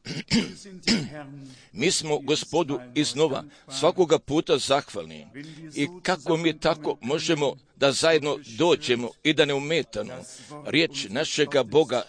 Mi smo Gospodu iznova svakoga puta zahvalni i kako mi tako možemo da zajedno dođemo i da ne umetano riječ našega Boga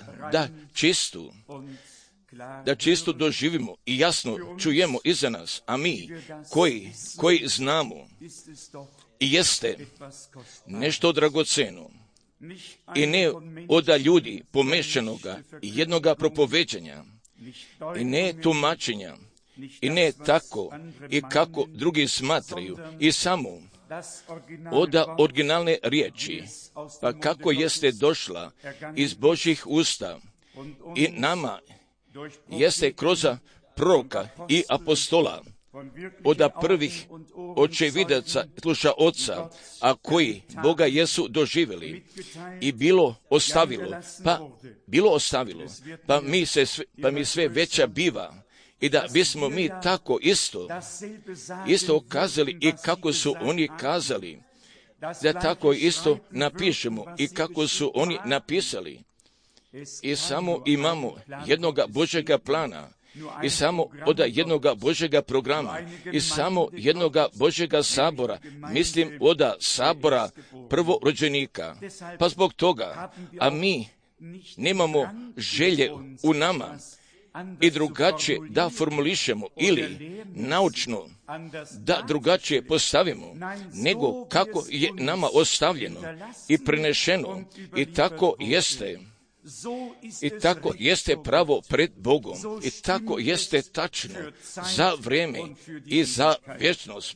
da čisto doživimo i jasno čujemo iza nas, a mi koji znamo i jeste nešto dragoceno i ne od ljudi pomešanoga i jednoga propoveđanja i ne tumačenja i ne tako i kako drugi smatraju i samo od originalne riječi, pa kako jeste došla iz Božjih usta i nama jeste kroz proroka i apostola od prvih očevidaca, slušaoca, a koji Boga jesu doživjeli i bilo ostavilo, pa mi sve veća biva i da bismo mi tako isto kazali i kako su oni kazali, da tako isto napišemo i kako su oni napisali. I samo imamo jednoga Božjega plana, i samo od jednoga Božjega programa, i samo jednoga Božjega sabora, mislim od sabora prvorođenika. Pa zbog toga, a mi nemamo želje u nama i drugačije da formulišemo ili naučno da drugačije postavimo, nego kako je nama ostavljeno i prenešeno, i tako jeste. I tako jeste pravo pred Bogom, i tako jeste tačno za vrijeme i za vječnost.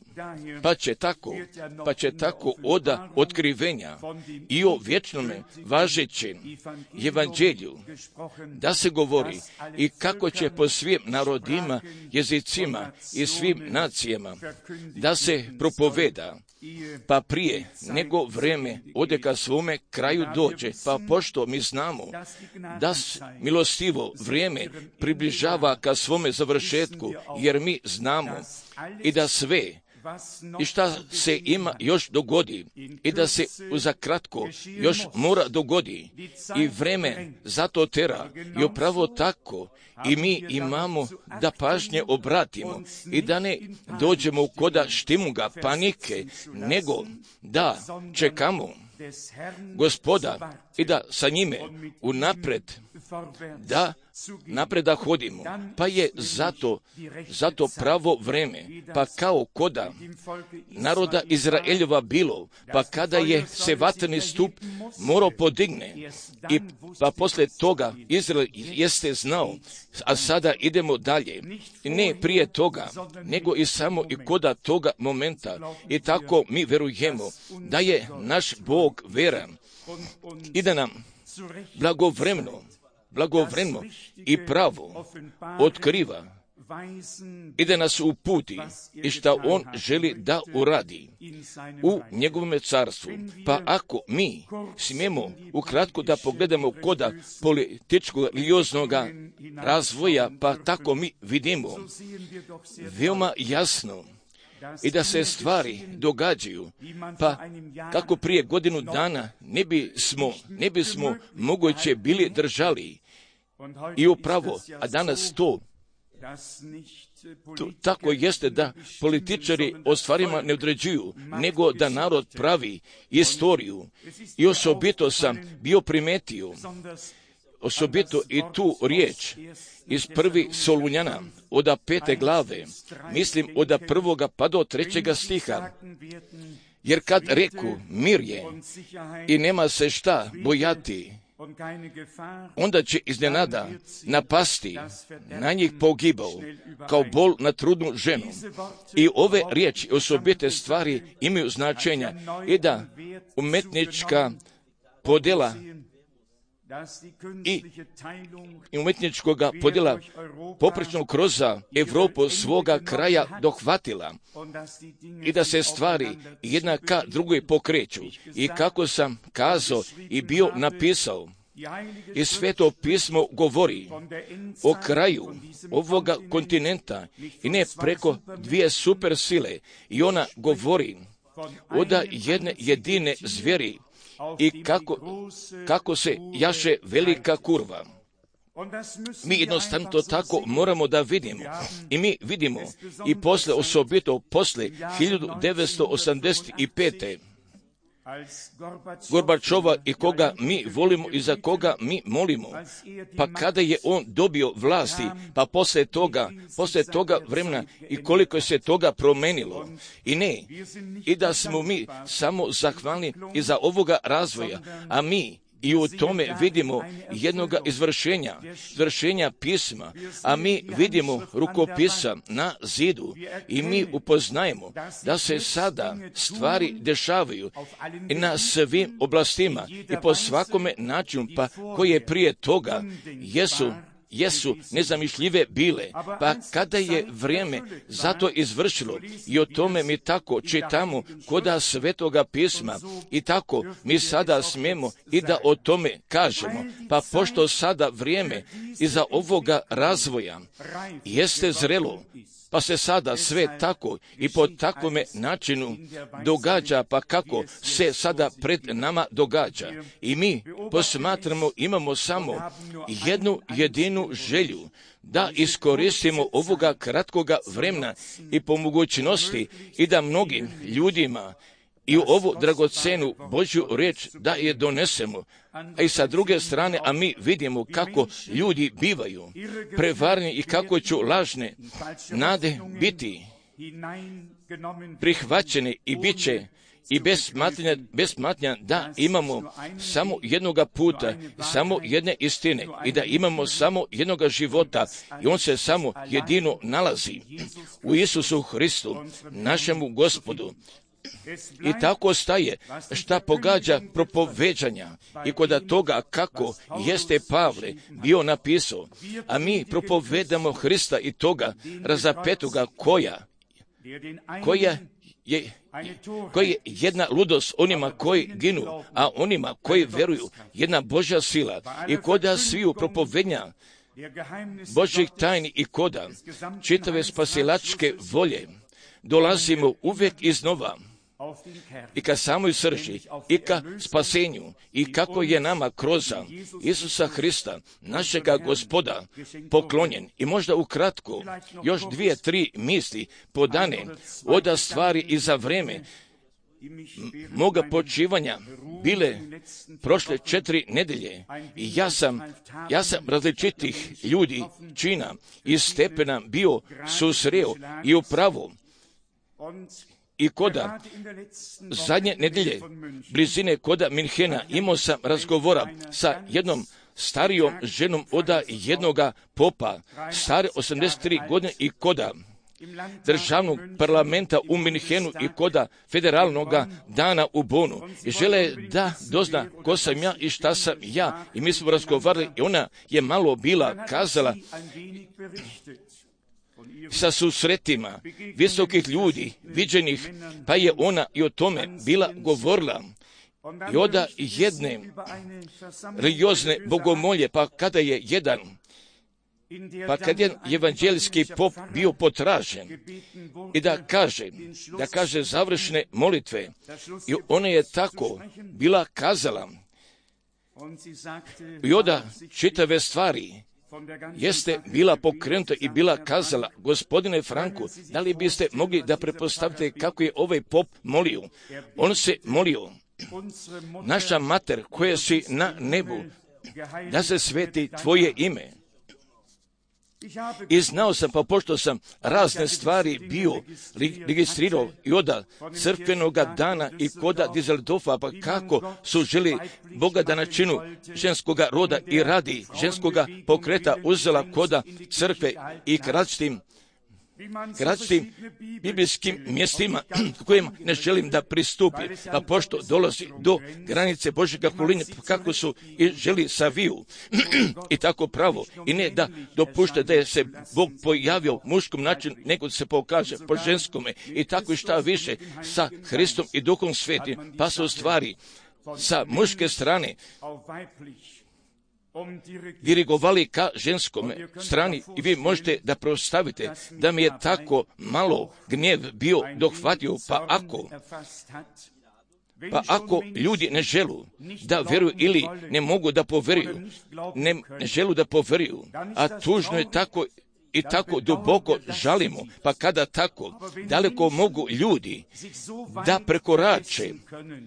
Pa će tako od otkrivenja i o vječnome važećem evanđelju da se govori i kako će po svim narodima, jezicima i svim nacijama da se propoveda, pa prije nego vrijeme ode ka svome kraju dođe, pa pošto mi znamo da milostivo vrijeme približava ka svome završetku, jer mi znamo i da sve i šta se ima još dogodi i da se za kratko još mora dogodi i vreme zato tera i upravo tako i mi imamo da pažnje obratimo i da ne dođemo koda štimuga panike, nego da čekamo Gospoda i da sa njime unapred da hodimo, pa je zato pravo vreme, pa kao koda naroda Izraeljova bilo, pa kada je se vatreni stup morao podigne, i pa posle toga Izrael jeste znao, a sada idemo dalje, i ne prije toga, nego i samo i koda toga momenta, i tako mi verujemo da je naš Bog veran i da nam blagovremeno i pravo otkriva i da nas uputi i šta On želi da uradi u njegovome carstvu. Pa ako mi smijemo ukratko da pogledamo koda političkog religioznog razvoja, pa tako mi vidimo veoma jasno i da se stvari događaju, pa kako prije godinu dana ne bismo moguće bili držali i upravo, a danas to tako jeste da političari o stvarima ne određuju, nego da narod pravi istoriju. I osobito sam bio primetio, osobito i tu riječ iz 1. Solunjana od 5. glave, mislim od 1. pa do 3. stiha. Jer kad reku mir je i nema se šta bojati, onda će iznenada napasti na njih pogibao, kao bol na trudnu ženu. I ove riječi, osobite stvari imaju značenja i da umetnička podjela i umetničkoga podjela poprečno kroz Evropu svoga kraja dohvatila i da se stvari jedna ka drugoj pokreću. I kako sam kazao i bio napisao, i Sveto pismo govori o kraju ovoga kontinenta i ne preko dvije super sile, i ona govori od jedne jedine zvijeri i kako se jaše velika kurva. Mi jednostavno to tako moramo da vidimo. I mi vidimo i posle, osobito posle 1985. Gorbačova i koga mi volimo i za koga mi molimo. Pa kada je on dobio vlasti, pa posle toga vremena i koliko se toga promenilo. I ne, i da smo mi samo zahvalni i za ovoga razvoja, a mi i u tome vidimo jednoga izvršenja pisma, a mi vidimo rukopisa na zidu i mi upoznajemo da se sada stvari dešavaju i na svim oblastima i po svakome načinu, pa koje prije toga jesu nezamišljive bile, pa kada je vrijeme za to izvršilo i o tome mi tako čitamo koda Svetoga pisma i tako mi sada smijemo i da o tome kažemo, pa pošto sada vrijeme iza ovoga razvoja jeste zrelo, pa se sada sve tako i po takvome načinu događa, pa kako se sada pred nama događa. I mi posmatramo, imamo samo jednu jedinu želju, da iskoristimo ovoga kratkoga vremena i po mogućnosti i da mnogim ljudima i u ovu dragocenu Božju riječ da je donesemo. A i sa druge strane, a mi vidimo kako ljudi bivaju prevarni i kako će lažne nade biti prihvaćene i bit će i bez smatranja da imamo samo jednoga puta, samo jedne istine i da imamo samo jednoga života i on se samo jedino nalazi u Isusu Hristu, našemu Gospodu. I tako staje šta pogađa propoveđanja i kod toga kako jeste Pavle bio napisao, a mi propovedamo Hrista i toga razapetoga koja je jedna ludost onima koji ginu, a onima koji veruju jedna Božja sila i koda sviju propovednja Božjih tajni i koda čitave spasilačke volje dolazimo uvijek iznova i ka samoj srži, i ka spasenju, i kako je nama kroz Isusa Hrista, našega Gospoda, poklonjen. I možda ukratko, još 2-3 misli podane oda stvari i za vreme moga počivanja bile prošle 4 nedelje i ja sam različitih ljudi, čina i stepena bio susreo i upravo i koda zadnje nedelje blizine koda Minhena imao sam razgovora sa jednom starijom ženom oda jednoga popa, stare 83 godine i koda državnog parlamenta u Minhenu i koda federalnog dana u Bonu. I žele da dozna ko sam ja i šta sam ja. I mi smo razgovarali i ona je malo bila kazala sa susretima visokih ljudi, viđenih, pa je ona i o tome bila govorila. I oda jedne religiozne bogomolje, pa kada je jedan evanđelijski pop bio potražen i da kaže završne molitve, i ona je tako bila kazala i oda čitave stvari jeste bila pokrenuta i bila kazala, gospodine Franku, da li biste mogli da pretpostavite kako je ovaj pop molio? On se molio, naša mater koja si na nebu, da se sveti tvoje ime. I znao sam, pa pošto sam razne stvari bio registrirao i oda crkvenoga dana i koda Dizeldorfa, pa kako su želi Boga da načinu ženskoga roda i radi ženskoga pokreta uzela koda crkve i različitim biblijskim mjestima kojima ne želim da pristupim, pa pošto dolazi do granice Božjega hulinja, kako su i želi saviju i tako pravo, i ne da dopušta da je se Bog pojavio u muškom načinu, nego da se pokaže po ženskome i tako i šta više sa Hristom i Duhom Svetim, pa su stvari sa muške strane dirigovali ka ženskome strani i vi možete da prostavite da mi je tako malo gnjev bio dohvatio, pa ako Pa ako ljudi ne želu da vjeruju ili ne mogu da poveruju, ne želu da poveruju, a tužno je tako i tako duboko žalimo, pa kada tako daleko mogu ljudi da prekorače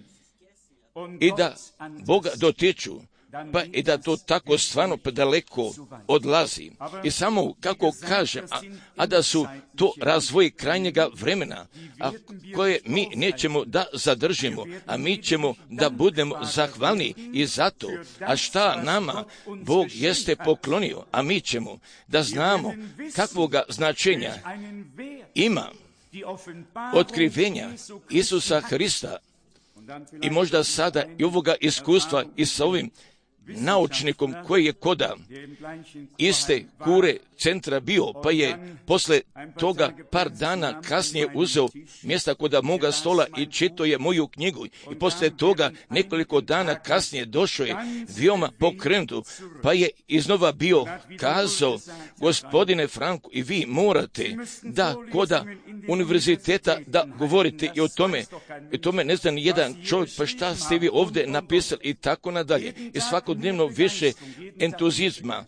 i da Boga dotiču, pa i da to tako stvarno daleko odlazi. I samo, kako kažem, a da su to razvoji krajnjega vremena, a koje mi nećemo da zadržimo, a mi ćemo da budemo zahvalni i zato, a šta nama Bog jeste poklonio, a mi ćemo da znamo kakvoga značenja ima otkrivenja Isusa Hrista. I možda sada i ovoga iskustva i sa ovim naučnikom koji je koda iste kure centra bio, pa je posle toga par dana kasnije uzeo mjesta koda moga stola i čitao je moju knjigu. I posle toga nekoliko dana kasnije došao je veoma pokrenuto, pa je iznova bio kazao: gospodine Franku, i vi morate da koda univerziteta da govorite i o tome ne zna ni jedan čovjek, pa šta ste vi ovdje napisali i tako nadalje. I svakodnevno više entuzijazma,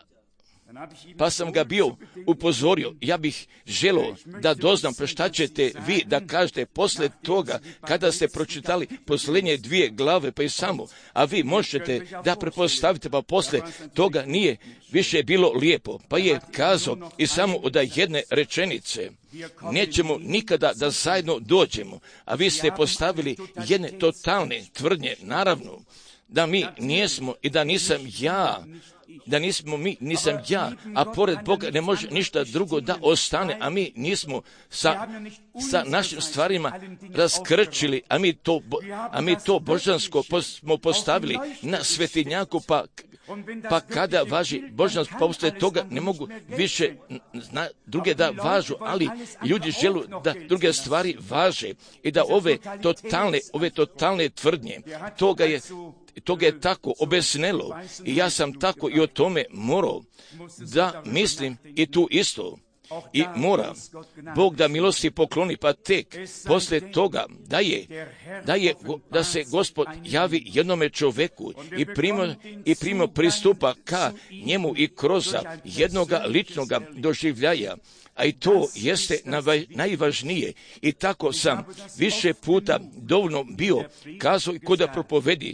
pa sam ga bio upozorio. Ja bih želio da doznam pa šta ćete vi da kažete posle toga kada ste pročitali posljednje 2 glave, pa i samo, a vi možete da pretpostavite, pa posle toga nije više bilo lijepo. Pa je kazao i samo od jedne rečenice: nećemo nikada da zajedno dođemo, a vi ste postavili jedne totalne tvrdnje, naravno da mi nismo i da nisam ja, nisam ja, a pored Boga ne može ništa drugo da ostane, a mi nismo sa našim stvarima raskrčili, a mi to božansko smo postavili na svetinjaku, pa kada važi božansko, posle toga ne mogu više druge da važu, ali ljudi žele da druge stvari važe i da ove totalne tvrdnje, toga je tako obesnelo i ja sam tako i o tome morao da mislim i tu isto. I mora Bog da milosti pokloni, pa tek posle toga da se Gospod javi jednome čoveku i primo pristupa ka njemu i kroz jednoga ličnoga doživljaja. A i to jeste najvažnije. I tako sam više puta dovoljno bio kazao i koda propovedi.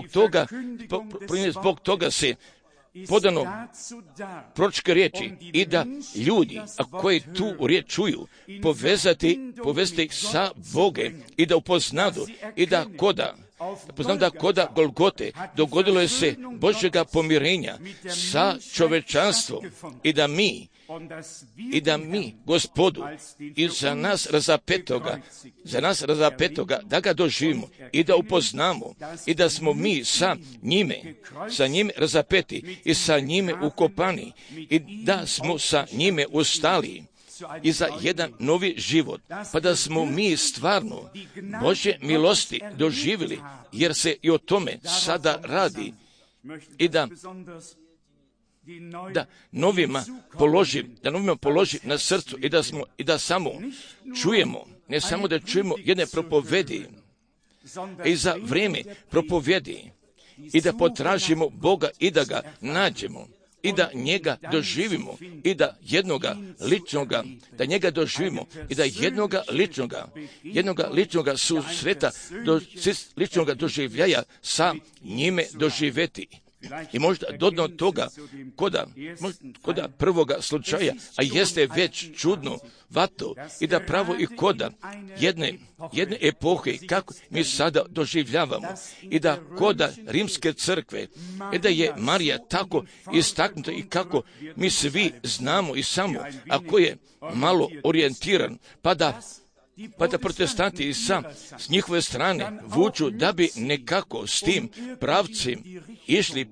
Zbog toga se podano proročke riječi i da ljudi, a koji tu riječ čuju, povezati ih sa Bogem i da upoznadu i da koda Golgote dogodilo je se Božjega pomirenja sa čovečanstvom i da mi Gospodu i za nas razapetoga da ga doživimo i da upoznamo i da smo mi sa njime razapeti i sa njime ukopani i da smo sa njime ustali i za jedan novi život, pa da smo mi stvarno Božje milosti doživjeli, jer se i o tome sada radi i da novima položi na srcu i da samo čujemo, ne samo da čujemo jedne propovedi i za vrijeme propovedi i da potražimo Boga i da ga nađemo i da njega doživimo i da jednoga ličnoga susreta, ličnoga doživljaja sa njime doživeti. I možda do toga, koda prvoga slučaja, a jeste već čudno vato, i da pravo i koda jedne epohe, kako mi sada doživljavamo, i da koda rimske crkve, i da je Marija tako istaknuta i kako mi svi znamo i samo, ako je malo orijentiran, pa da protestanti i s njihove strane vuču da bi nekako s tim pravcem išli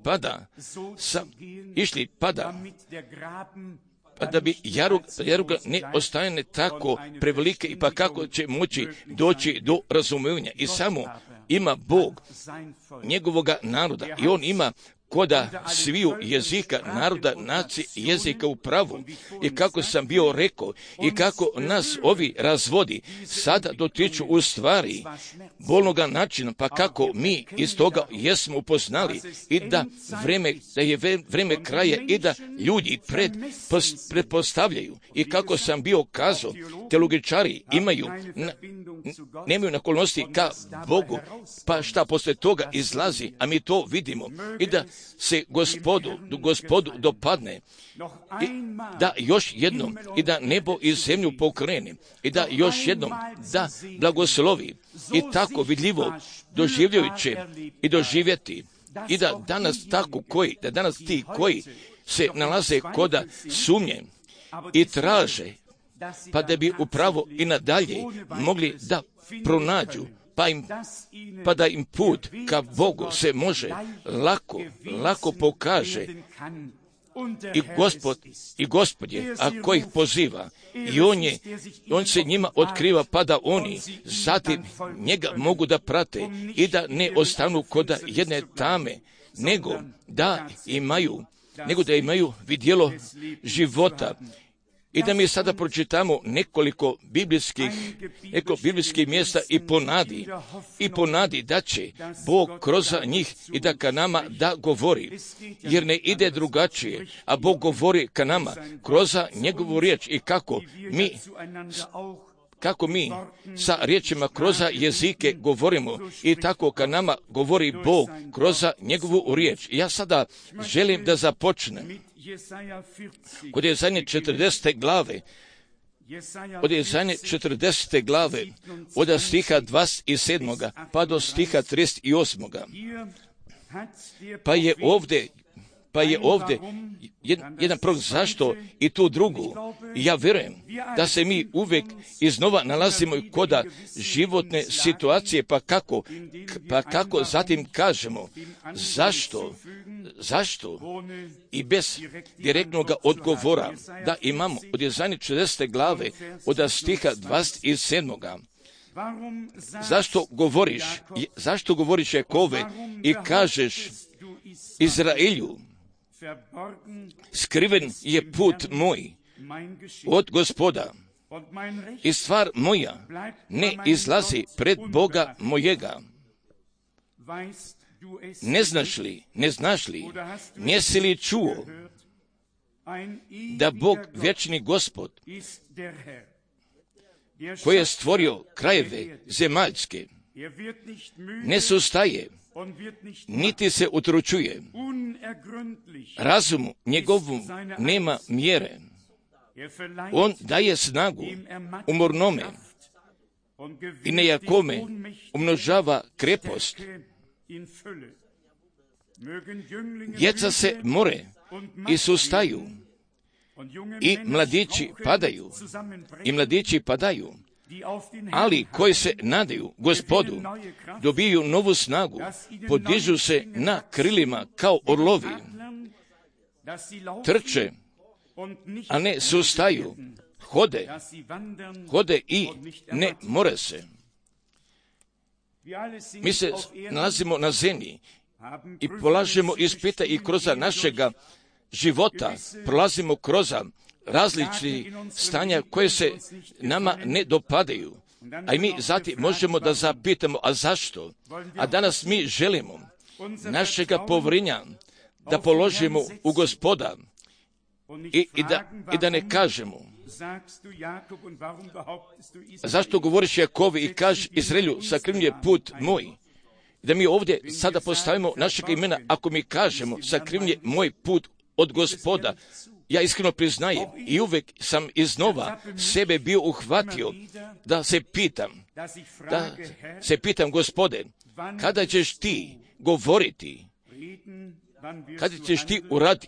pada, pa da bi jaruga ne ostane tako prevelike i pa kako će moći doći do razumevanja. I samo ima Bog njegovoga naroda i on ima koda sviju jezika, naroda, nacije, jezika u pravu. I kako sam bio rekao, i kako nas ovi razvodi sada dotiču u stvari bolnoga načina, pa kako mi iz toga jesmo upoznali i da je vreme kraja i da ljudi pretpostavljaju. I kako sam bio kazao, teologičari nemaju naklonosti ka Bogu, pa šta posle toga izlazi, a mi to vidimo. I da se gospodu dopadne, i da još jednom, i da nebo i zemlju pokrene, i da još jednom da blagoslovi, i tako vidljivo doživljajuće i doživjeti, i da danas ti koji se nalaze koda sumnje i traže, pa da bi upravo i nadalje mogli da pronađu, pa da im put ka Bogu se može lako pokaže. I Gospod je, ako ih poziva, i on se njima otkriva, pa da oni zatim njega mogu da prate i da ne ostanu koda jedne tame, nego da imaju vidjelo života. I da mi sada pročitamo nekoliko biblijskih mjesta i ponadi da će Bog kroz njih i da ka nama da govori, jer ne ide drugačije, a Bog govori ka nama kroz njegovu riječ i kako mi sa riječima kroz jezike govorimo i tako ka nama govori Bog kroz njegovu riječ. Ja sada želim da započnem kod Jesaje 40. glave, od stiha 27. pa do stiha 38. Pa je ovdje jedan prog zašto i tu drugu. Ja vjerujem da se mi uvijek iznova nalazimo koda životne situacije, pa kako zatim kažemo zašto i bez direktnog odgovora da imamo od Jesaje 40. glave od stiha 27. Zašto govoriš Jakove i kažeš Izraelju, skriven je put moj od Gospoda i stvar moja ne izlazi pred Boga mojega. Ne znaš li, nisi li čuo da Bog vječni Gospod koji je stvorio krajeve zemaljske ne sustaje, niti se utručuje, razumu njegovu nema mjere. On daje snagu umornome i nejakome umnožava krepost. Djeca se more i sustaju i mladići padaju, ali koji se nadaju Gospodu dobiju novu snagu, podižu se na krilima kao orlovi, trče, a ne sustaju, hode i ne more se. Mi se nalazimo na zemlji i polažemo ispita i kroz našega života prolazimo kroz različitih stanja koje se nama ne dopadaju. A i mi zatim možemo da zapitamo, a zašto? A danas mi želimo našega povjerenja da položimo u Gospoda i da ne kažemo. Zašto govoriš Jakovi i kaži Izraelju, sakriven je put moj? Da mi ovdje sada postavimo našega imena, ako mi kažemo, sakriven je moj put od Gospoda. Ja iskreno priznajem i uvijek sam iznova sebe bio uhvatio da se pitam, Gospode, kada ćeš ti govoriti, kada ćeš ti uraditi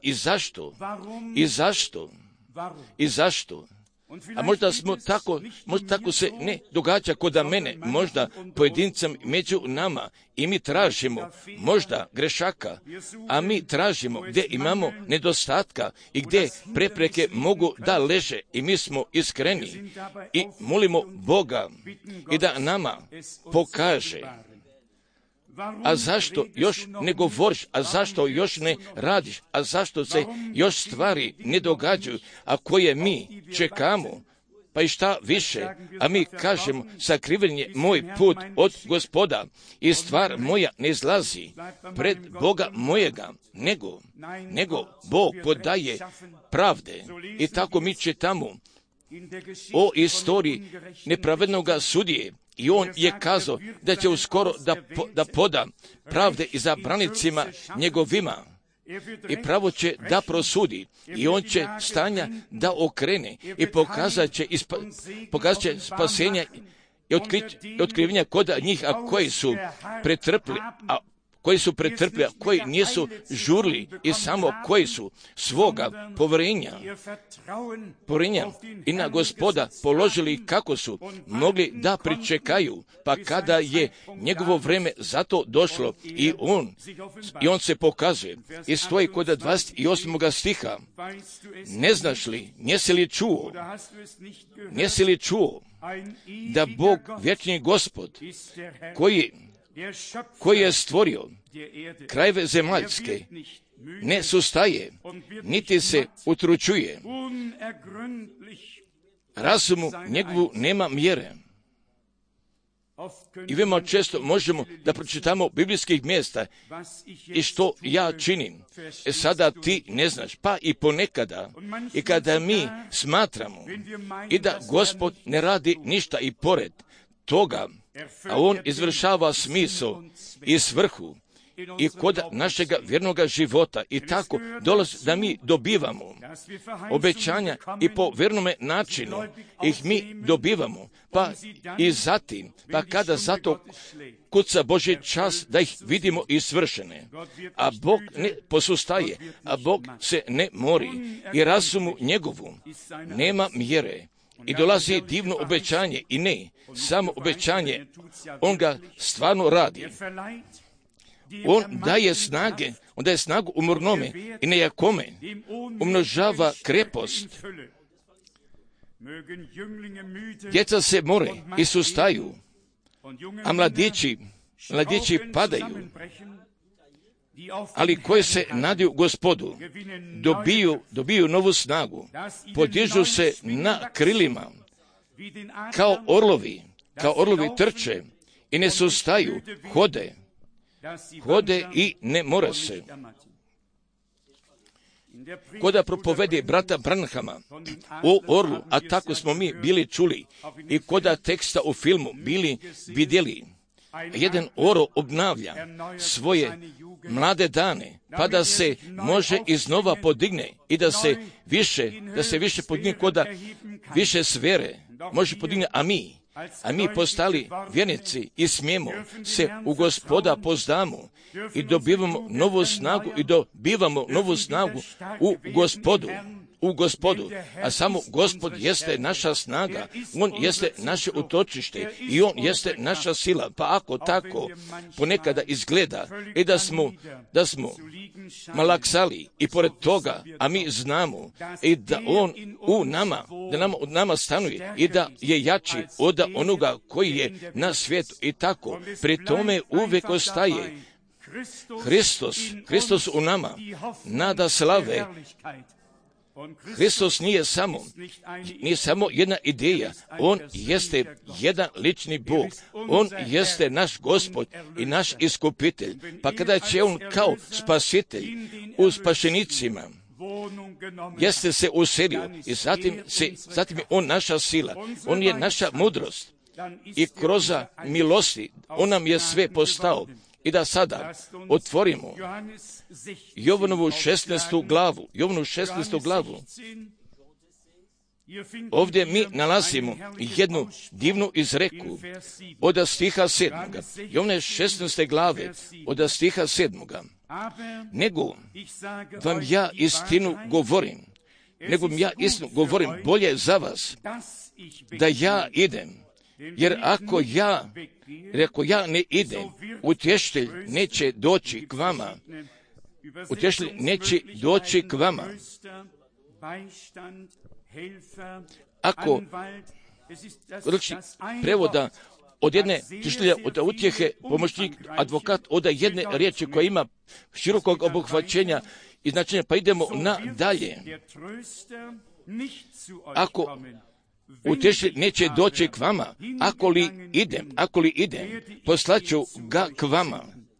i zašto? A možda tako se ne događa kod mene, možda pojedincem među nama i mi tražimo možda grešaka, a mi tražimo gdje imamo nedostatka i gdje prepreke mogu da leže i mi smo iskreni i molimo Boga i da nama pokaže. a zašto još ne govoriš, a zašto još ne radiš, a zašto se još stvari ne događaju, a koje mi čekamo, pa i šta više, a mi kažemo, sakriven je moj put od Gospoda i stvar moja ne izlazi pred Boga mojega, nego Bog podaje pravde. I tako mi čitamo o istoriji nepravednog sudije. I on je kazao da će uskoro da poda pravde i za branicima njegovima. I pravo će da prosudi i on će stanja da okrene i pokazat će spasenja i otkrivenja kod njih, a koji su pretrpli, a koji nisu žurli i samo koji su svoga poverenja i na Gospoda položili, kako su mogli da pričekaju, pa kada je njegovo vreme za to došlo i on se pokazuje i stoji kod 28. stiha. Ne znaš li, nisi li čuo da Bog, vječni Gospod, koji je stvorio krajeve zemaljske, ne sustaje, niti se utručuje, razumu njegovu nema mjere. I veoma često možemo da pročitamo biblijskih mjesta i što ja činim. Sada ti ne znaš, pa i ponekada, i kada mi smatramo i da Gospod ne radi ništa i pored toga, a on izvršava smisao i svrhu i kod našega vjernoga života, i tako dolazi da mi dobivamo obećanja i po vjernome načinu ih mi dobivamo, pa i zatim, pa kada zato kuca Božji čas da ih vidimo i svršene. A Bog ne posustaje, a Bog se ne mori i razumu njegovu nema mjere. I dolazi divno obećanje, i ne samo obećanje, on ga stvarno radi. On daje snagu umornome i nejakome, umnožava krepost. Djeca se more i sustaju, a mladići padaju, ali koji se nadaju Gospodu, dobiju novu snagu, podižu se na krilima, kao orlovi trče i ne sustaju, hode i ne more se. Koda propovedi brata Branhama o orlu, a tako smo mi bili čuli, i koda teksta u filmu bili vidjeli, jedan orao obnavlja svoje mlade dane, pa da se može iznova podigne i da se više podigne koda više sfere može podigne, a mi postali vjernici i smijemo se u Gospoda pozdamo i dobivamo novu snagu u Gospodu, a samo Gospod jeste naša snaga, on jeste naše utočište i on jeste naša sila. Pa ako tako ponekada izgleda i da smo malaksali i pored toga, a mi znamo i da on u nama stanuje i da je jači od onoga koji je na svijetu, i tako pri tome uvijek ostaje Hristos u nama, nada slave. Hristos nije samo jedna ideja, on jeste jedan lični Bog, on jeste naš Gospod i naš iskupitelj. Pa kada će on kao spasitelj u spašenicima jeste se uselio i zatim je on naša sila, on je naša mudrost i kroz milosti on nam je sve postao. I da sada otvorimo Jovanovu 16. glavu. Ovdje mi nalazimo jednu divnu izreku od stiha 7. Jovane 16. glave od stiha 7. Nego vam ja istinu govorim, bolje za vas da ja idem. Jer ako ja ne idem, utješitelj neće doći k vama. Ako prevoda od jedne tištelja, od utjehe, pomoćnik, advokat, od jedne riječi koja ima širokog obuhvaćenja i značenja, pa idemo nadalje. Ako utješitelj neće doći k vama, ako li idem, poslaću ga k vama.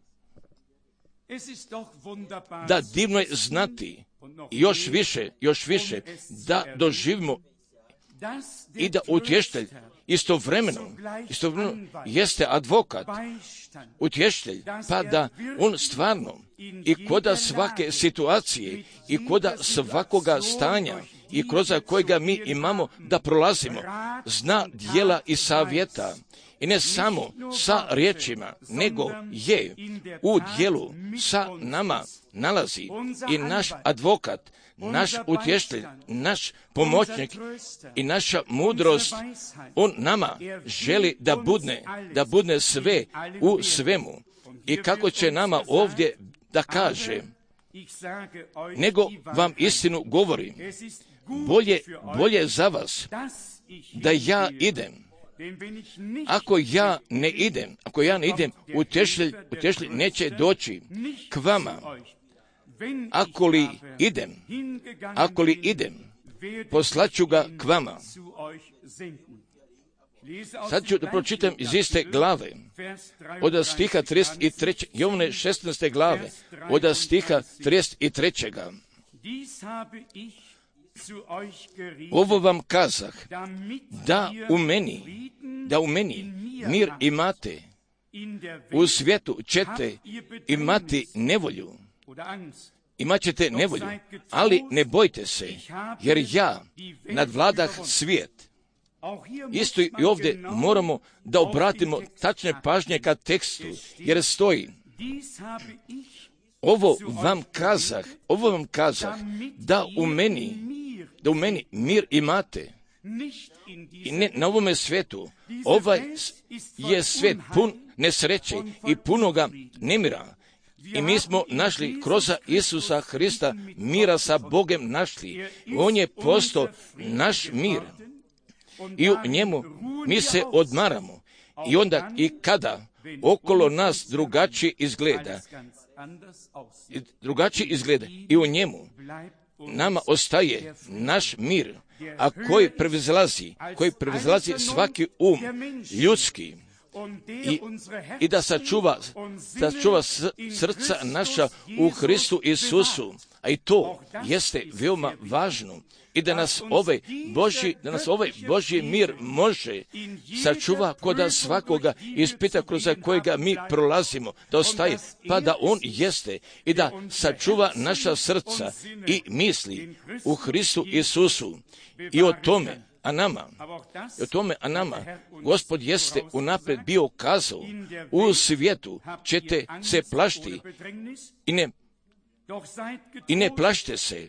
Da divno je znati još više, da doživimo i da utješitelj istovremeno jeste advokat, utješitelj, pa da on stvarno i koda svake situacije i koda svakoga stanja i kroz kojega mi imamo da prolazimo, zna djela i savjeta. I ne samo sa riječima, nego je u djelu sa nama nalazi i naš advokat, naš utješitelj, naš pomoćnik i naša mudrost. On nama želi da budne sve u svemu. I kako će nama ovdje da kaže, nego vam istinu govorim, bolje za vas da ja idem. Ako ja ne idem, utješitelj neće doći k vama. Ako li idem, poslaću ga k vama. Sad ću da pročitam iz iste glave, od stiha 33. Jovane 16. glave, od stiha 33. Ovo vam kazah, da u meni mir imate. U svijetu ćete imati nevolju. Imat ćete nevolju, ali ne bojte se, jer ja nadvladah svijet. Isto i ovdje moramo da obratimo tačne pažnje ka tekstu, jer stoji, ovo vam kazah, da u meni mir imate. I ne na ovome svijetu. Ovaj je svijet pun nesreće i punoga nemira. I mi smo našli kroz Isusa Hrista mira sa Bogem našli. On je postao naš mir. I u njemu mi se odmaramo. I onda i kada okolo nas drugačije izgleda, i u njemu nama ostaje naš mir, a koji prevazilazi svaki ljudski, i da sačuva srca naša u Hristu Isusu. A i to jeste veoma važno. I da nas ovaj Božji mir može sačuva koda svakoga ispita kroz kojega mi prolazimo, da ostaje, pa da on jeste i da sačuva naša srca i misli u Hristu Isusu. I o tome, a nama, Gospod jeste unaprijed bio kazao, u svijetu ćete se plašiti i ne plašite se,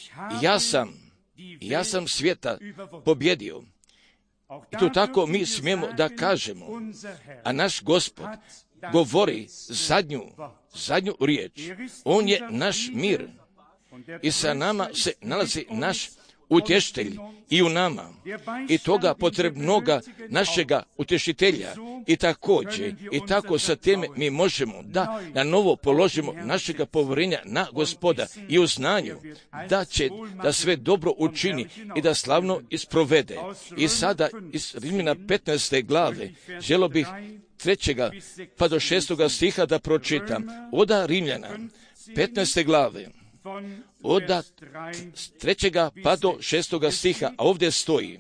ja sam svijeta pobjedio. I to tako mi smijemo da kažemo, a naš Gospod govori zadnju riječ. On je naš mir i sa nama se nalazi naš utješitelj i u nama, i toga potrebnoga našega utješitelja. I također, i tako sa teme mi možemo da na novo položimo našega povjerenja na Gospoda i u znanju da će da sve dobro učini i da slavno isprovede. I sada iz Rimljana 15. glave želio bih 3. pa do 6. stiha da pročitam. Oda Rimljana 15. glave, od 3. pa do 6. stiha, a ovdje stoji,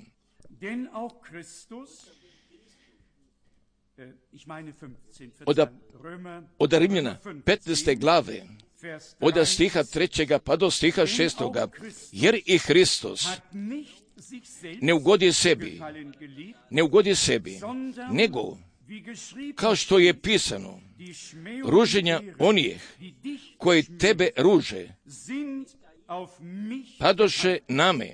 od Rimljana 15. glave, od stiha 3. pa do stiha 6. jer i Hristos ne ugodi sebi, nego, kao što je pisano, ruženja onih koji tebe ruže, padoše name.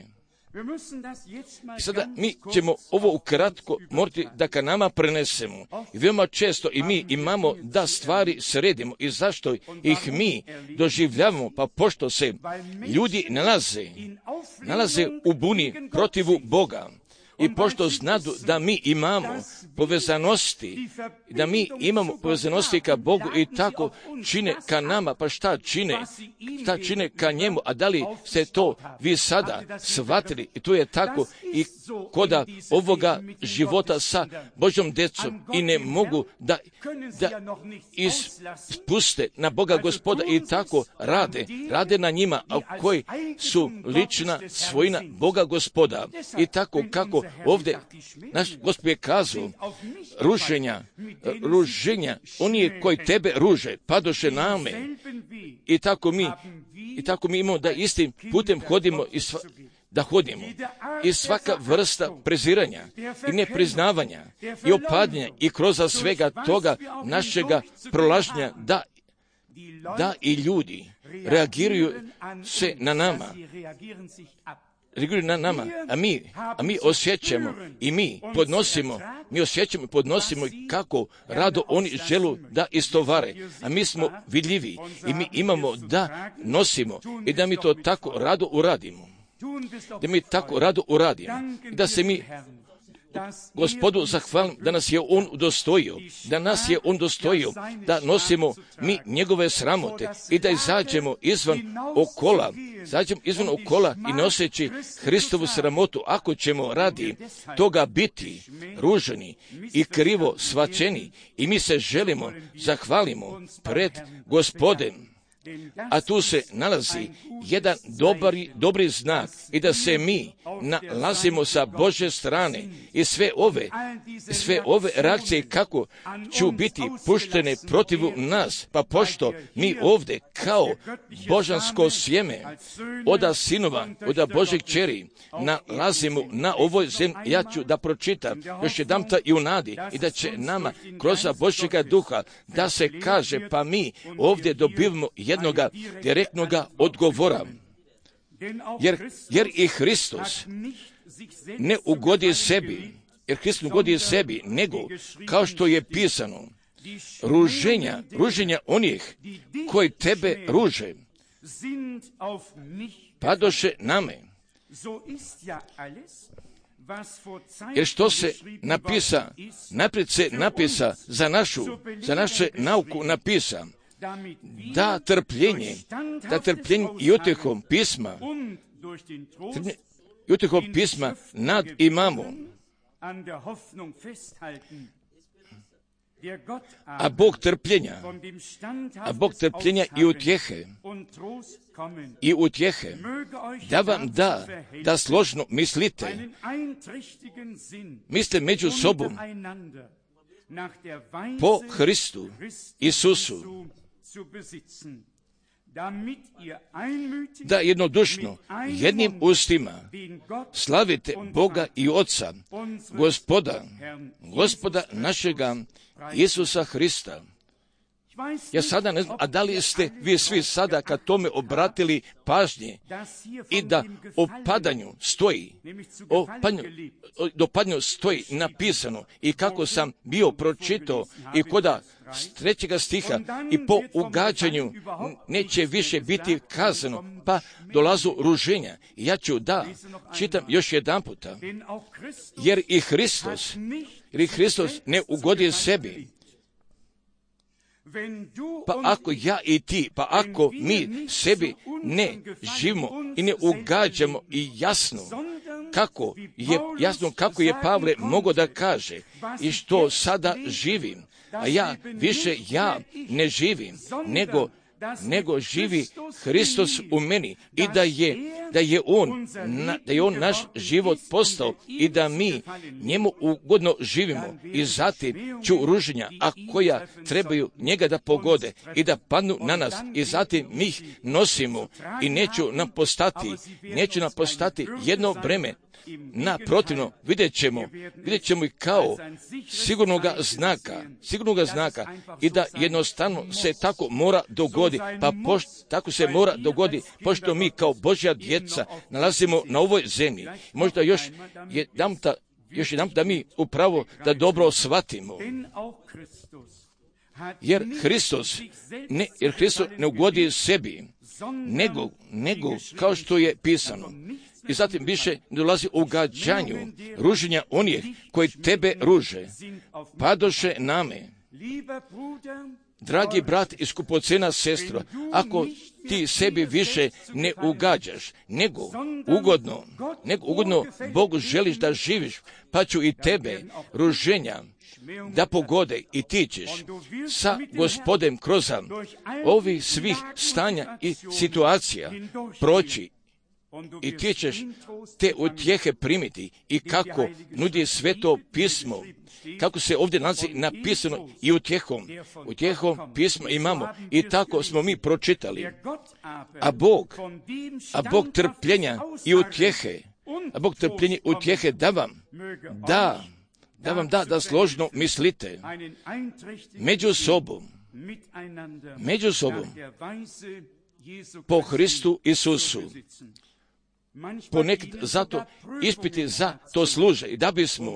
I sada mi ćemo ovo ukratko morati da ka nama prenesemo. I veoma često i mi imamo da stvari sredimo. I zašto ih mi doživljavamo? Pa pošto se ljudi nalaze u buni protivu Boga, i pošto znadu da mi imamo povezanosti, da mi imamo povezanosti ka Bogu i tako čine ka nama, pa šta čine ka njemu, a da li ste to vi sada shvatili? I to je tako i koda ovoga života sa Božjom djecom i ne mogu da ispuste na Boga Gospoda i tako rade na njima, a koji su lična svojina Boga Gospoda. I tako kako ovdje naš Gospod je kazao, ruženja, oni koji tebe ruže, padoše name. I tako mi imamo da istim putem hodimo i svaka vrsta preziranja i nepriznavanja i opadanja i kroz svega toga našega prolaženja da i ljudi reagiraju se na nama. A mi osjećamo i mi osjećamo i podnosimo kako rado oni želu da istovare. A mi smo vidljivi i mi imamo da nosimo i da mi to tako rado uradimo. I da se mi Gospodu zahvalim da nas je On udostojio, da nosimo mi njegove sramote i da izađemo izvan okola i noseći Hristovu sramotu, ako ćemo radi toga biti ruženi i krivo svačeni i mi se želimo zahvalimo pred Gospodem. A tu se nalazi jedan dobri znak i da se mi nalazimo sa Božje strane i sve ove reakcije kako će biti puštene protiv nas, pa pošto mi ovdje kao božansko sjeme oda sinova, oda Božjeg kćeri nalazimo na ovoj zemlji, ja ću da pročitam još jedanputa i u nadi i da će nama kroz Božjega duha da se kaže, pa mi ovdje dobivamo jednoga direktnoga odgovora. Jer i Hristos ne ugodi sebi, nego kao što je pisano, ruženja onih koji tebe ruže, padoše jer što se naprijed se napisa za naše nauku napisa, da trpljenje i utjehom pisma nad imamo. A Bog trpljenja i utjehe da vam da složno mislite među sobom po Hristu Isusu, da jednodušno jednim ustima slavite Boga i Oca, Gospoda našega Isusa Hrista. Ja sada ne znam, a da li ste vi svi sada kad tome obratili pažnje i da o padanju stoji napisano i kako sam bio pročitao i koda s 3. stiha i po ugađanju neće više biti kazano, pa dolazu ruženja. I ja ću da čitam još jedan puta, jer i Hristos ne ugodi sebi. Pa ako ja i ti, pa ako mi sebi ne živimo i ne ugađamo i jasno kako je Pavle mogao da kaže i što sada živim, a ja ne živim, nego živi Hristos u meni i da je on naš život postao i da mi njemu ugodno živimo i zatim ću ruženja, a koja trebaju njega da pogode i da padnu na nas i zatim mi ih nosimo i neću nam postati jedno breme. Naprotivno, vidjet ćemo i kao sigurnoga znaka i da jednostavno se tako mora dogodi, tako se mora dogodi, pošto mi kao Božja djeca nalazimo na ovoj zemlji. Možda još jedan da mi upravo da dobro shvatimo. Jer Hristos ne ugodi sebi, nego kao što je pisano, i zatim više dolazi u gađanju, ruženja onih koji tebe ruže, padoše name. Dragi brat i skupocena sestro, ako ti sebi više ne ugađaš, nego ugodno Bogu želiš da živiš, pa ću i tebe ruženja da pogode i ti ćeš sa Gospodem kroz ovih svih stanja i situacija proći i ti ćeš te utjehe primiti. I kako nudi Sveto pismo, kako se ovdje nalazi napisano i utjehom pismo imamo i tako smo mi pročitali. A Bog trpljenja i utjehe da vam da složno mislite među sobom po Hristu Isusu. Ponekad zato ispiti za to služe i da bismo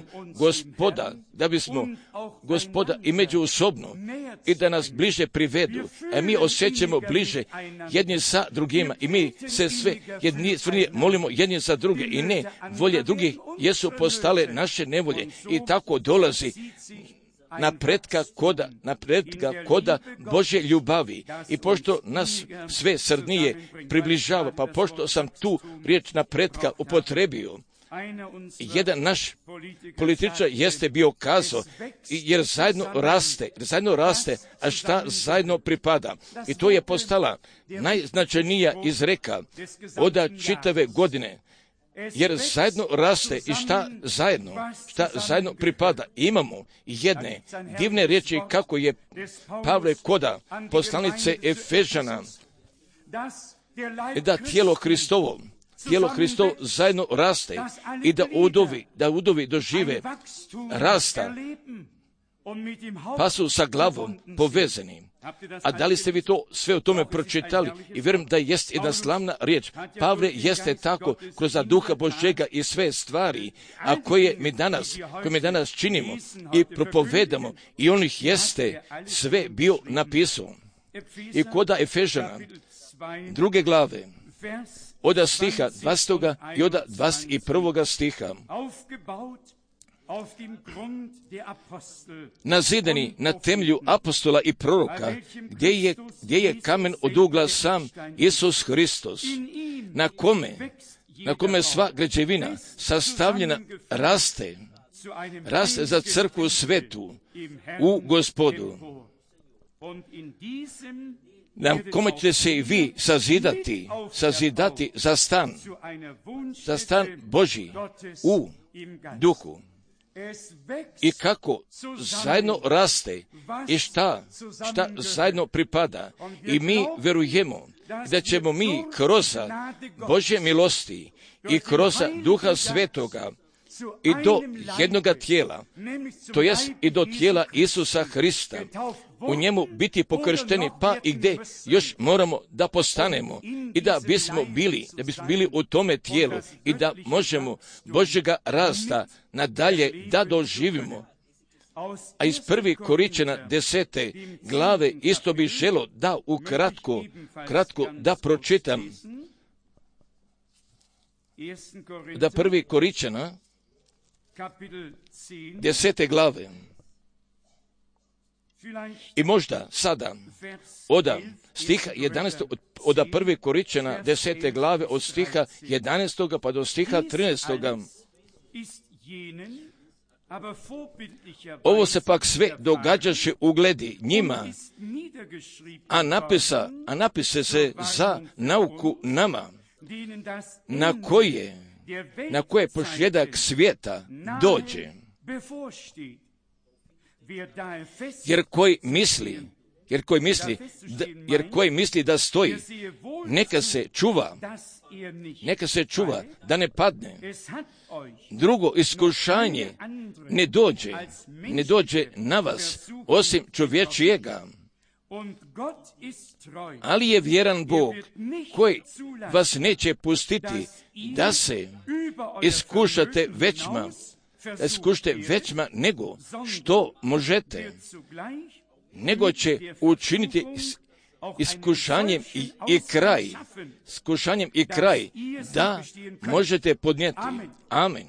Gospoda i međusobno i da nas bliže privedu, a mi osjećamo bliže jedni sa drugima i mi se sve molimo jedni za druge i ne volje drugih jesu postale naše nevolje i tako dolazi napretka koda Božje ljubavi. I pošto nas sve srdnije približava, pa pošto sam tu riječ napretka upotrebio, jedan naš političar jeste bio kazao, jer zajedno raste, a šta zajedno pripada. I to je postala najznačajnija izreka od čitave godine. Jer zajedno raste i šta zajedno pripada. Imamo jedne divne riječi kako je Pavle koda poslanice Efežana, da tijelo Hristovo zajedno raste i da udovi dožive rasta, pa su sa glavom povezani. A da li ste vi to sve o tome pročitali? I vjerujem da jest jedna slavna riječ. Pavle jeste tako kroz duha Božjega i sve stvari, a koje mi danas činimo i propovedamo, i on ih jeste sve bio napisao. I koda Efežana, 2. glave, od stiha 20. i od 21. stiha, nazidani na temelju apostola i proroka, gdje je kamen od ugla sam Isus Hristos, na kome sva građevina sastavljena raste za crkvu svetu u Gospodu, na kome ćete se i vi sazidati za stan Božji u duhu. I kako zajedno raste i šta zajedno pripada. I mi verujemo da ćemo mi kroz Božje milosti i kroz Duha Svetoga i do jednoga tijela, to jest i do tijela Isusa Hrista, u njemu biti pokršteni, pa i gdje još moramo da postanemo i da bismo bili u tome tijelu i da možemo Božjega rasta nadalje da doživimo. A iz 1. Korinćana 10. glave isto bi želo da kratko da pročitam. Da 1. Korinćana 10. glave. I možda sada od stiha 11. od 1. Korinćana 10. glave od stiha 11. pa do stiha 13. Ovo se pak sve događaše u gledi njima, a napise se za nauku nama, na koje posljedak svijeta dođe. Jer koji misli da stoji, neka se čuva da ne padne. Drugo iskušanje ne dođe na vas, osim čovječijega. Ali je vjeran Bog, koji vas neće pustiti da se iskušate većma nego što možete, nego će učiniti iskušanjem i kraj, da možete podnijeti. Amen.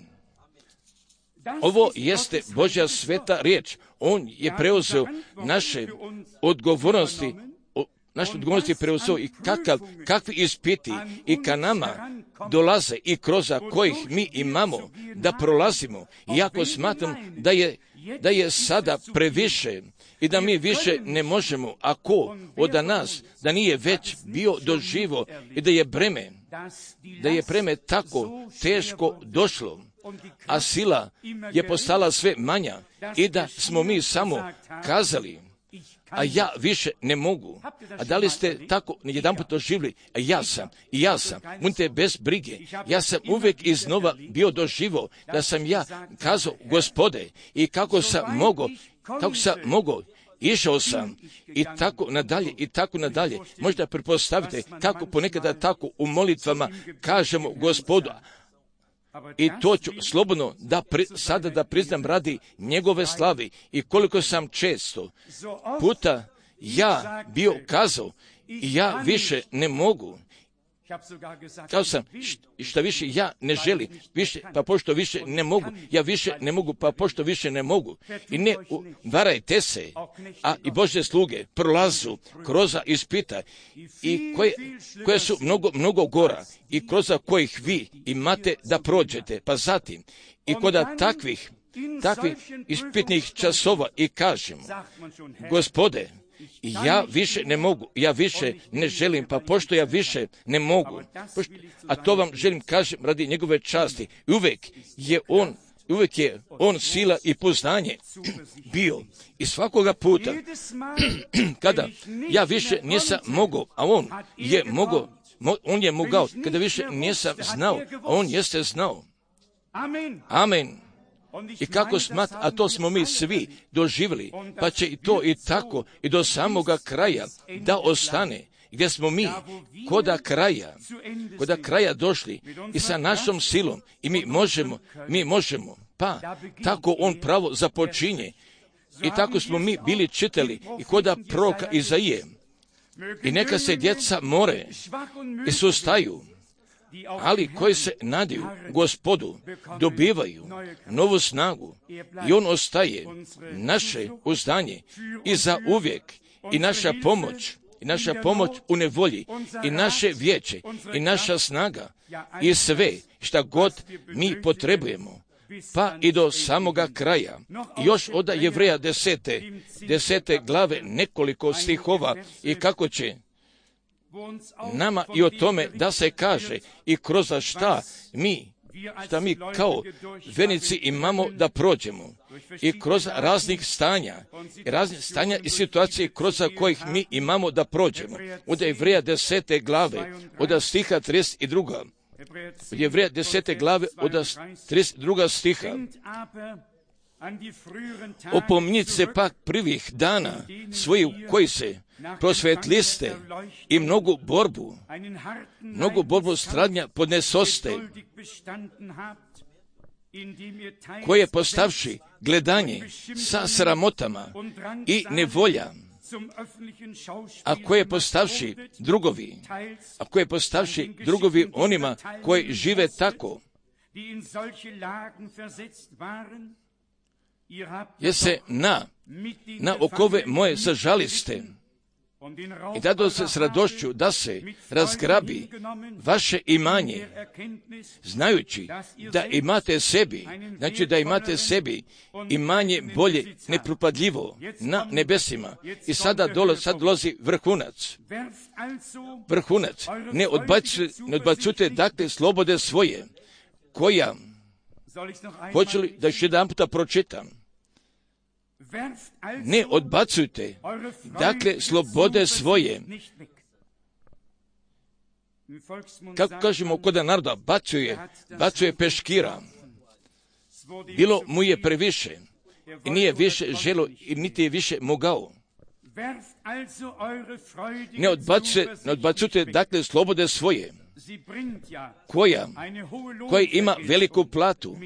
Ovo jeste Božja sveta riječ. On je preuzeo naše odgovornosti, je preuzeo i kakvi ispiti i ka nama dolaze i kroz kojih mi imamo da prolazimo. Iako smatram da je sada previše i da mi više ne možemo, ako od nas da nije već bio doživo i da je breme tako teško došlo, a sila je postala sve manja i da smo mi samo kazali, a ja više ne mogu. A da li ste tako jedanput doživjeli? Ja sam, budite bez brige. Ja sam uvijek iznova bio doživo da sam ja kazao, Gospode, i kako sam mogao, išao sam i tako nadalje. Možda pretpostavite kako ponekada tako u molitvama kažemo Gospodu, i to ću slobodno sada da priznam radi njegove slavi i koliko sam često puta ja bio kazao i ja više ne mogu. Kao sam, šta više ja ne želim, više, pa pošto više ne mogu, ja više ne mogu, pa pošto više ne mogu. I ne varajte se, a i Božje sluge prolazu kroz ispita i koje su mnogo gora i kroz kojih vi imate da prođete. Pa zatim, i kod takvih ispitnih časova i kažemo, Gospode, ja više ne mogu, ja više ne želim, pa pošto ja više ne mogu, a to vam želim kažem radi njegove časti, uvijek je on sila i poznanje bio. I svakoga puta, kada ja više nisam mogao, a on je mogao, kada više nisam znao, a on jeste znao. Amen. I kako a to smo mi svi doživjeli, pa će i to i tako i do samoga kraja da ostane, gdje smo mi koda kraja došli i sa našom silom i mi možemo, pa tako on pravo započinje i tako smo mi bili čitali i koda proroka Izaije. I neka se djeca more i sustaju, ali koji se nadaju Gospodu dobivaju novu snagu i on ostaje naše uzdanje i za uvijek i naša pomoć u nevolji i naše vijeće i naša snaga i sve šta god mi potrebujemo, pa i do samoga kraja. Još od Jevreja 10. glave nekoliko stihova i kako će nama i o tome da se kaže i kroz šta mi kao vernici imamo da prođemo i kroz raznih stanja i situacije kroz kojih mi imamo da prođemo. Od Jevreja 10. glave, od stiha 32. Od Jevreja 10. glave, od 32. stiha. Opomnite se pak prvih dana svojih koji se prosvetliste i mnogu borbu stradnja podnesoste, koje postavši gledanje sa sramotama i nevolja, a koje postavši drugovi onima koji žive tako, jer se na okove moje sažaliste i dado se s radošću da se razgrabi vaše imanje, znajući da imate sebi imanje bolje nepropadljivo na nebesima. I sad dolazi vrhunac. Ne odbacujte dakle slobode svoje, koja, hoću li da još jedan puta pročitam, ne odbacujte, dakle, slobode svoje. Kako kažemo kod naroda, bacuje peškira. Bilo mu je previše i nije više želo i niti je više mogao. Ne odbacujte, dakle, slobode svoje, koja ima veliku platu.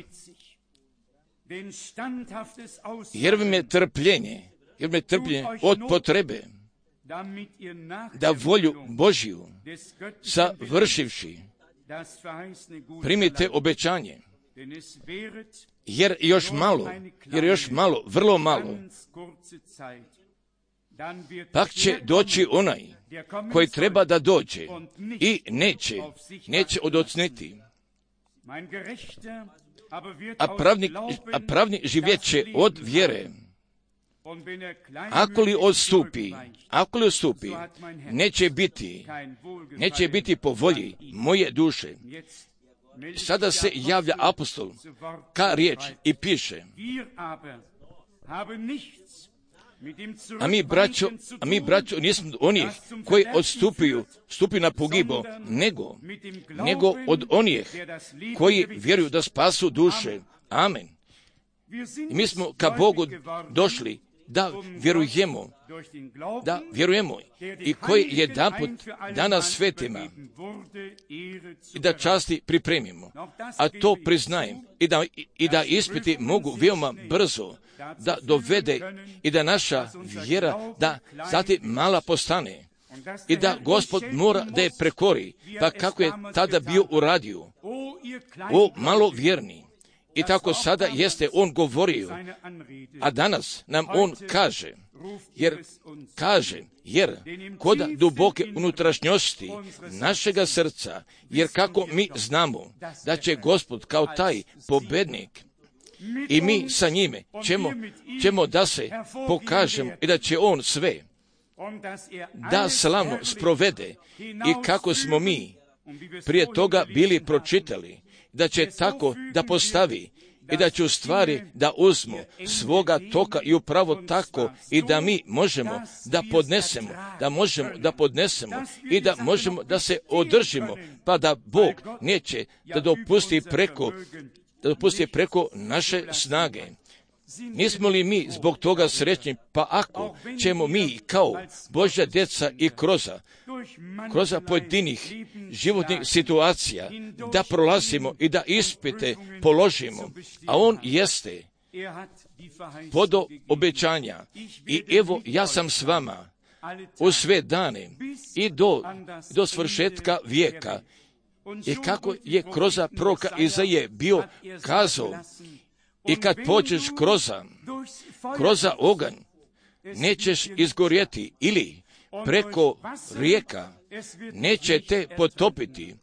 Jer vam je trpljenje od potrebe, da volju Božju savršivši primite obećanje, jer još malo, vrlo malo, pak će doći onaj koji treba da dođe i neće odocniti. A pravnik živjet će od vjere. Ako li odstupi, neće biti po volji moje duše. Sada se javlja apostol ka riječ i piše: A mi, braćo, nismo onih koji stupi na pogibo, nego od onih koji vjeruju da spasu duše. Amen. I mi smo ka Bogu došli da vjerujemo i koji jedanput danas svetima i da časti pripremimo. A to priznajem i da ispiti mogu veoma brzo da dovede i da naša vjera da zatim mala postane i da Gospod mora da je prekori, pa kako je tada bio uradio. O malo vjerni. I tako sada jeste on govorio, a danas nam on kaže, jer kod duboke unutrašnjosti našega srca, jer kako mi znamo da će Gospod kao taj pobednik i mi sa njime ćemo da se pokažemo i da će on sve da slavno sprovede i kako smo mi prije toga bili pročitali, da će tako da postavi i da će u stvari da uzmu svoga toka i upravo tako i da mi možemo da podnesemo i da možemo da se održimo, pa da Bog neće da dopusti preko naše snage. Nismo li mi zbog toga srećni, pa ako ćemo mi kao Božja djeca i kroz pojedinih životnih situacija da prolazimo i da ispite položimo, a on jeste podo obećanja i evo ja sam s vama u sve dane i do svršetka vijeka. I kako je kroz proroka Izaije bio kazao, i kad pođeš kroz oganj, nećeš izgorjeti, ili preko rijeka neće te potopiti.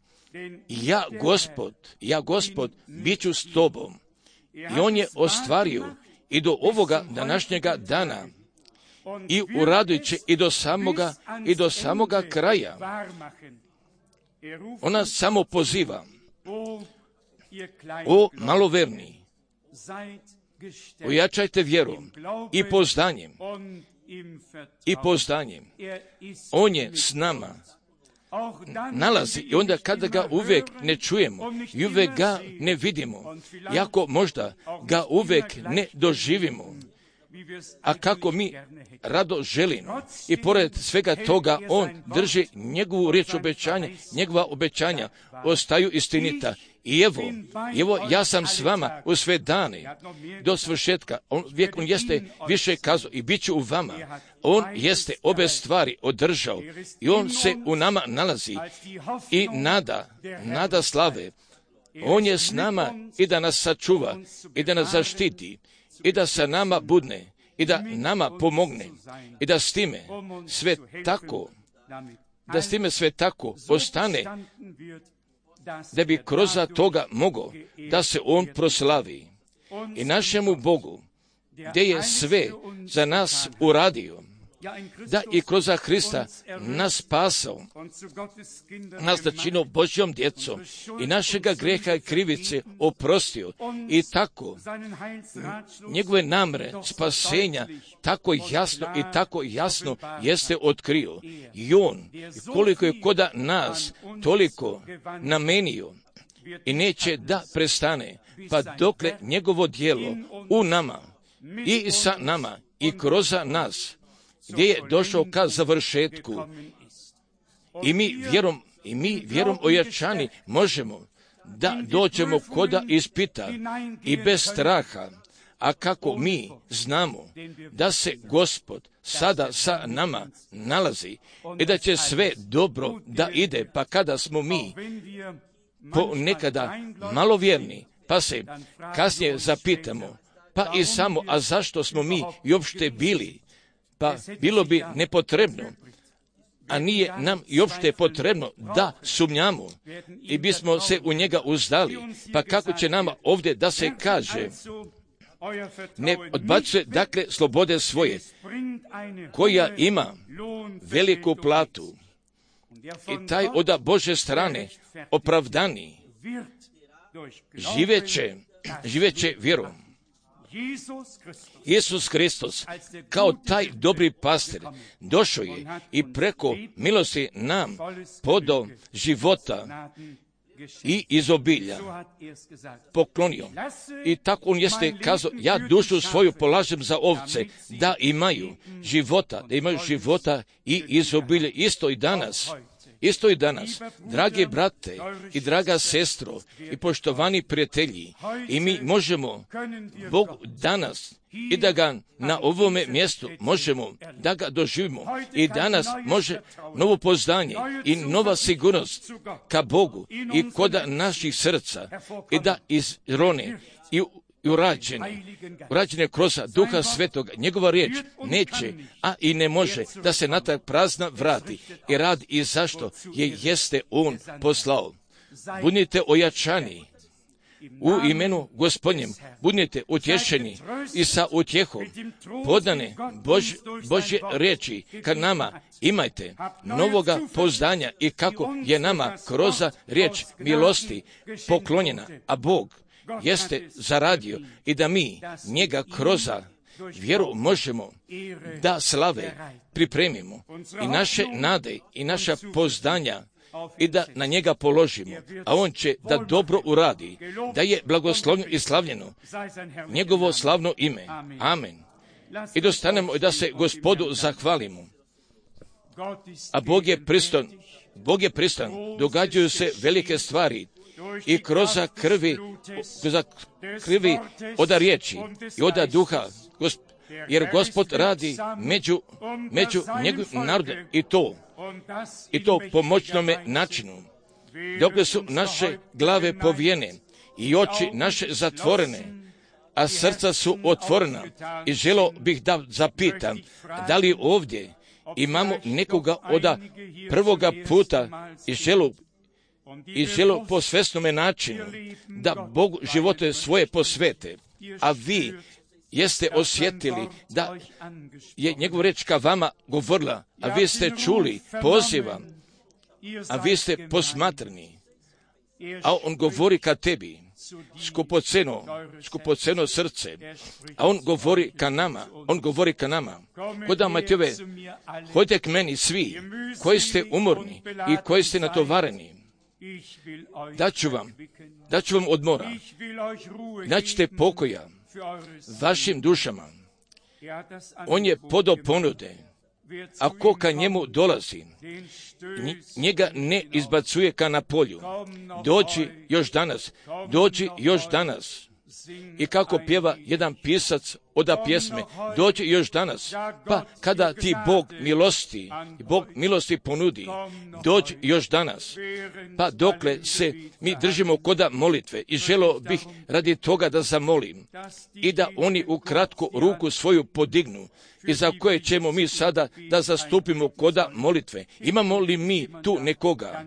Ja Gospod, bit ću s tobom. I on je ostvario i do ovoga današnjega dana i uradujući i do samoga kraja. Ona samo poziva: o maloverni, ojačajte vjerom i pozdanjem. On je s nama nalazi i onda kada ga uvijek ne čujemo i uvijek ga ne vidimo, jako možda ga uvijek ne doživimo, a kako mi rado želimo. I pored svega toga on drži njegovu riječ obećanja, njegova obećanja ostaju istinita. I evo ja sam s vama u sve dane do svršetka. On jeste više kazao i bit ću u vama. On jeste obe stvari održao i on se u nama nalazi i nada slave. On je s nama i da nas sačuva i da nas zaštiti i da sa nama budne i da nama pomogne i da s time sve tako ostane, da bi kroz toga mogao da se on proslavi i našemu Bogu, gdje je sve za nas uradio, da i kroz Hrista nas spasao, nas načinio Božjom djecom i našega greha i krivice oprostio i tako njegove namre spasenja tako jasno jeste otkrio. I on, koliko je koda nas toliko namenio i neće da prestane, pa dokle njegovo djelo u nama i sa nama i kroz nas, gdje je došao ka završetku. I mi vjerom ojačani možemo da dođemo koda ispita i bez straha, a kako mi znamo da se Gospod sada sa nama nalazi i da će sve dobro da ide, pa kada smo mi nekada malovjerni, pa se kasnije zapitamo, pa i samo, a zašto smo mi i uopšte bili? Pa bilo bi nepotrebno, a nije nam i uopšte potrebno da sumnjamo i bismo se u njega uzdali. Pa kako će nama ovdje da se kaže, ne odbacuje dakle slobode svoje, koja ima veliku platu, i taj od Bože strane opravdani živeće vjerom. Isus Hristos kao taj dobri pastir došao je i preko milosti nam podao života i izobilja poklonio. I tako on jeste kazao, ja dušu svoju polažem za ovce, da imaju života i izobilje. Isto i danas, dragi brate i draga sestro i poštovani prijatelji, i mi možemo Bogu danas i da ga na ovome mjestu možemo da ga doživimo, i danas može novo poznanje i nova sigurnost ka Bogu i kod naših srca i da izrone i urađene kroz Duha Svetoga. Njegova riječ neće, a i ne može da se natrag prazna vrati i radi i zašto je jeste on poslao. Budite ojačani u imenu Gospodnjem, budite utješeni i sa utjehom podane Božje riječi ka nama. Imajte novoga pouzdanja i kako je nama kroz riječ milosti poklonjena, a Bog jeste zaradio i da mi njega kroz vjeru možemo da slave pripremimo i naše nade i naša pouzdanja i da na njega položimo, a on će da dobro uradi, da je blagoslovno i slavljeno njegovo slavno ime. Amen. I dostanemo i da se Gospodu zahvalimo. A Bog je pristan, događaju se velike stvari i kroz krvi oda riječi i oda duha, jer Gospod radi među njegovim narodom i to po moćnome načinu. Dok su naše glave povijene i oči naše zatvorene, a srca su otvorena, i želio bih da zapitam, da li ovdje imamo nekoga od prvoga puta i želo po svesnome načinu da Bogu živote svoje posvete, a vi jeste osjetili da je njegova reč ka vama govorila, a vi ste čuli poziva, a vi ste posmatrani, a on govori ka tebi, skupoceno srce, a on govori ka nama, Koda Matjove, hodite k meni svi koji ste umorni i koji ste natovareni, daću vam odmora, daćete pokoja vašim dušama. On je podao ponude, a ko ka njemu dolazi, njega ne izbacuje ka na polju. Dođi još danas. I kako pjeva jedan pisac od pjesme, dođi još danas. Pa kada ti Bog milosti ponudi, dođi još danas. Pa dokle se mi držimo koda molitve, i želio bih radi toga da zamolim i da oni u kratku ruku svoju podignu, i za koje ćemo mi sada da zastupimo koda molitve. Imamo li mi tu nekoga?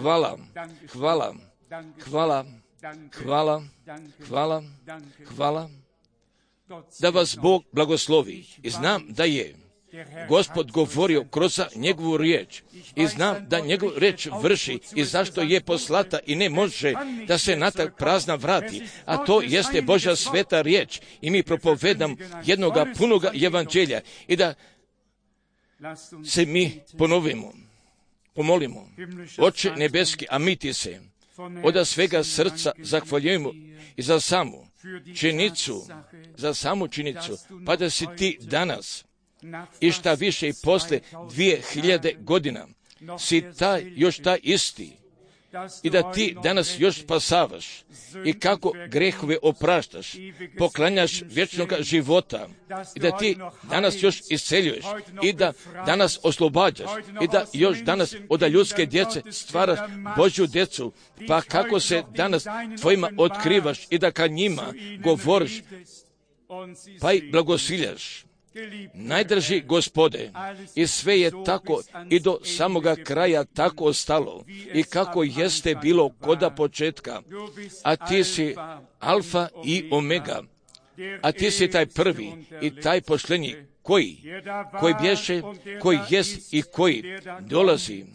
Hvala. Da vas Bog blagoslovi. I znam da je Gospod govorio kroz njegovu riječ. I znam da njegovu riječ vrši i zašto je poslata i ne može da se natrag prazna vrati. A to jeste Božja sveta riječ. I mi propovedam jednoga punoga evanđelja i da se mi pomolimo. Oče nebeski, a mi ti se od svega srca zahvaljujemo i za samu činjenicu, pa da si ti danas i šta više i posle 2000 godina si još taj isti i da ti danas još spasavaš i kako grehove opraštaš, poklanjaš vječnog života i da ti danas još isceljuješ i da danas oslobađaš i da još danas od ljudske djece stvaraš Božju djecu, pa kako se danas tvojima otkrivaš i da ka njima govoriš, pa i blagosiljaš. Najdraži Gospode, i sve je tako i do samoga kraja tako ostalo i kako jeste bilo koda početka, a ti si alfa i omega, a ti si taj prvi i taj posljednji koji bješe, koji jest i koji dolazi,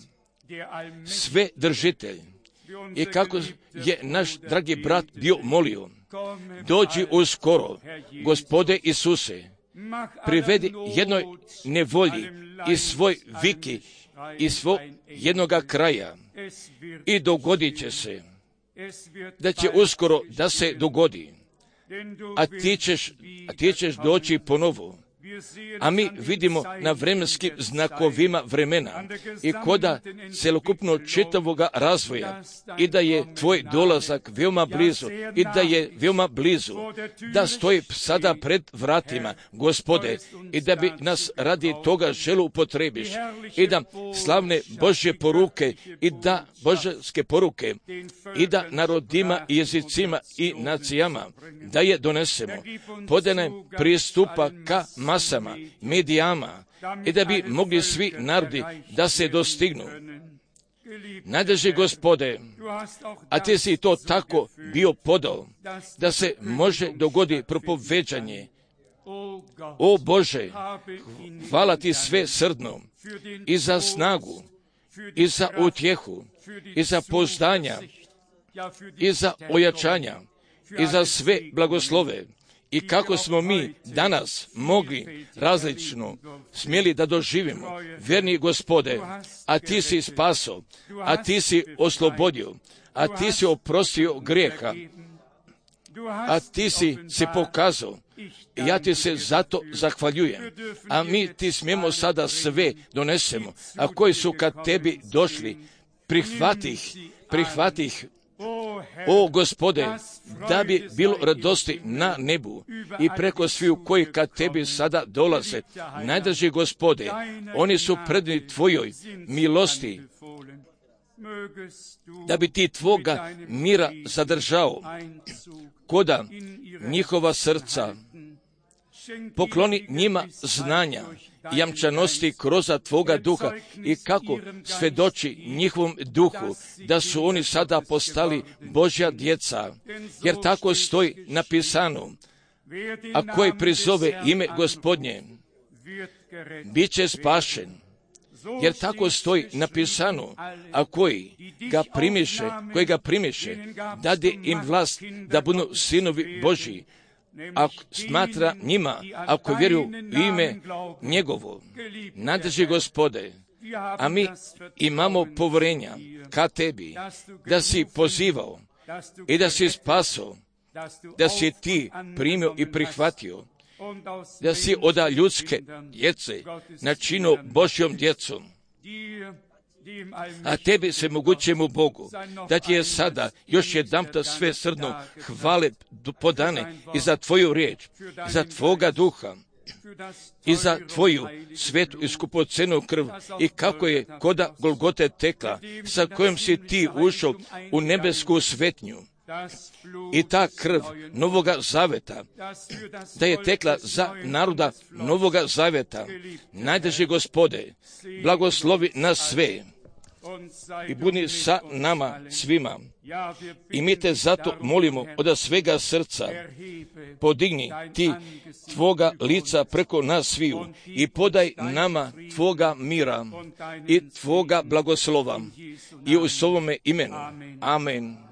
sve držitelj. I kako je naš dragi brat bio molio, dođi uskoro, Gospode Isuse, privedi jednoj nevolji i svoj viki i svog jednoga kraja i dogodit će se, da će uskoro da se dogodi, a ti ćeš doći ponovo. A mi vidimo na vremenskim znakovima vremena i koda celokupno čitavoga razvoja i da je tvoj dolazak veoma blizu i da je veoma blizu, da stoji sada pred vratima, Gospode, i da bi nas radi toga želu upotrebiš i da slavne Božje poruke i da božanske poruke i da narodima i jezicima i nacijama da je donesemo, podane pristupa ka masama, medijama i da bi mogli svi narodi da se dostignu. Najdraži Gospode, a ti si to tako bio podao da se može dogodi propoveđanje. O Bože, hvala ti sve srdno i za snagu i za utjehu i za pouzdanja i za ojačanja i za sve blagoslove. I kako smo mi danas mogli različno smjeli da doživimo, vjerni Gospode, a ti si spaso, a ti si oslobodio, a ti si oprostio grijeha, a ti si se pokazao. Ja ti se zato zahvaljujem, a mi ti smijemo sada sve donesemo, a koji su kad tebi došli, prihvati ih, o Gospode, da bi bilo radosti na nebu i preko sviju koji kad tebi sada dolaze. Najdraži Gospode, oni su predni tvojoj milosti, da bi ti tvoga mira zadržao koda njihova srca. Pokloni njima znanja, jamčanosti kroz tvoga duha i kako svedoči njihovom duhu da su oni sada postali Božja djeca, jer tako stoji napisano, a koji prizove ime Gospodnje, bit će spašen. Jer tako stoji napisano, a koji ga primiše, dade im vlast da budu sinovi Božji, ako smatra njima, ako vjeruju u ime njegovo. Najdraži Gospode, a mi imamo povjerenja ka tebi, da si pozivao i da si spasao, da si ti primio i prihvatio, da si od ljudske djece načinio Božjom djecom. A tebi se mogućemu Bogu, da ti je sada još jedanput sve srdno hvale podane i za tvoju riječ, za tvoga duha i za tvoju svetu i skupocenu krv i kako je koda Golgote tekla, sa kojom si ti ušao u nebesku svetnju. I ta krv Novoga Zaveta, da je tekla za naroda Novoga Zaveta. Najdraži Gospode, blagoslovi nas sve i budi sa nama svima. I mi te zato molimo od svega srca, podigni ti tvoga lica preko nas sviju i podaj nama tvoga mira i tvoga blagoslova i u svome imenu. Amen.